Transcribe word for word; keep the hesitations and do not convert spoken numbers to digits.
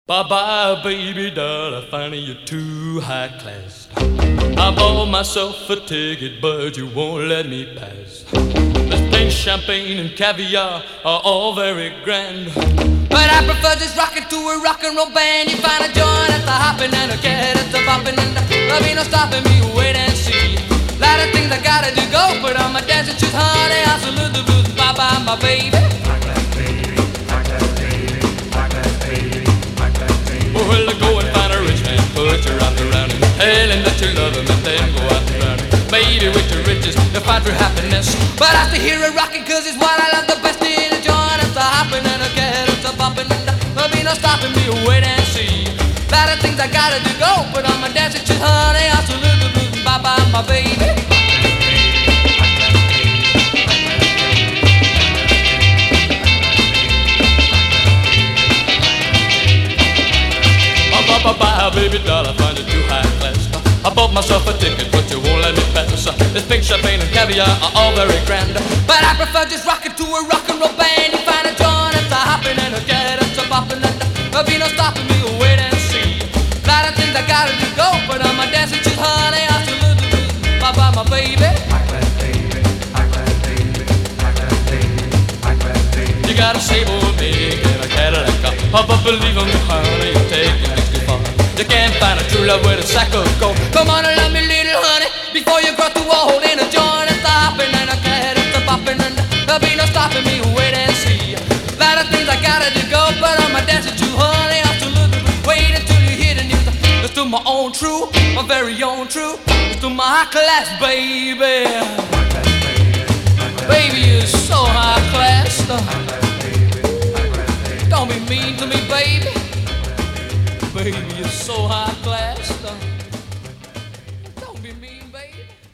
Bye-bye, baby doll, I find you too high class. I bought myself a ticket, but you won't let me pass. This plain champagne and caviar are all very grand, but I prefer just rocking to a rock and roll band. You find a joint at the hopping and a cat at the bopping, and there'll be no stopping me, wait and see. Lot of things I gotta do, go, but I'm a dancing shoes, honey. I salute the blues, bye-bye, my baby. Well, go and find a rich man, put your arms around him, tell him that you love him, and then go out and drown him. Baby, with your riches, you'll find true happiness, but I still hear it rocking, cause it's what I love the best. In a joint, it's a hopping and a cat, it's a bopping, and there'll be no stopping me, wait and see. Lot of things I gotta do, go, but I'm a dancing chick, honey. I salute the blues, bye-bye, my baby. Bye-bye, baby doll, I find you too high class. I bought myself a ticket, but you won't let me pass. This pink champagne and caviar are all very grand, but I prefer just rocking to a rock and roll band. You find a joint, it's a hopping and a cat, it's a bopping, and there'll be no stopping me, wait and see. Lot of things I gotta do, go, but I'm a dancing chick, honey. I salute the blues, bye-bye, my baby. High-class baby, high-class baby, high-class baby, high-class baby. You got a sable big and a Cadillac, oh, but believe me, honey, you're taking it too far. You can't find a true love with a sack of gold. Come on and love me, little honey, before you grow too old. In a joint, it's a hopping and a cat, it's a bopping, and there'll be no stopping me, wait and see. Lot of things I gotta do, go, but I'm a dancing too, honey. I salute the blues, wait until you hear the news. It's to my own true, my very own true. It's to my high class, baby. Baby, you're so high class. Don't be mean to me, baby. Baby, you're so high class. Don't be mean, baby.